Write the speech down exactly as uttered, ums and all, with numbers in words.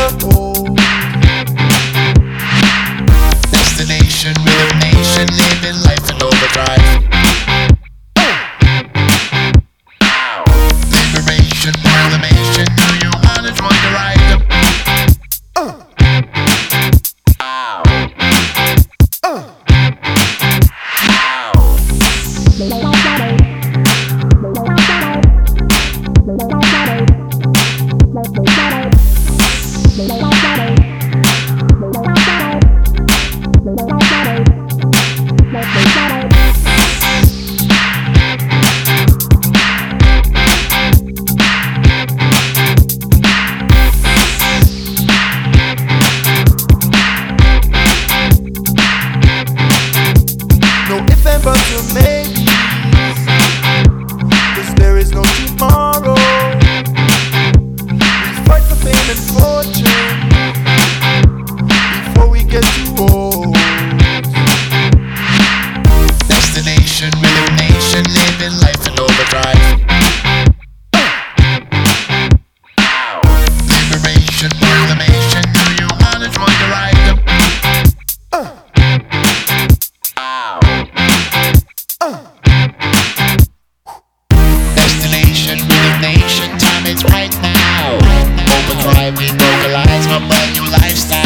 hold. Destination, rhythm nation, living life in overdrive. Liberation, proclamation, do you wanna join the ride? Uh. Uh. No if and buts or maybes, 'cause there is no tomorrow. We fight for fame and fortune before we get too old. Destination, rhythm nation, living life in overdrive. Liberation, proclamation, do you wanna join the ride? Uh. Destination, rhythm nation, time is right now. Overdrive, we vocalize my brand new lifestyle.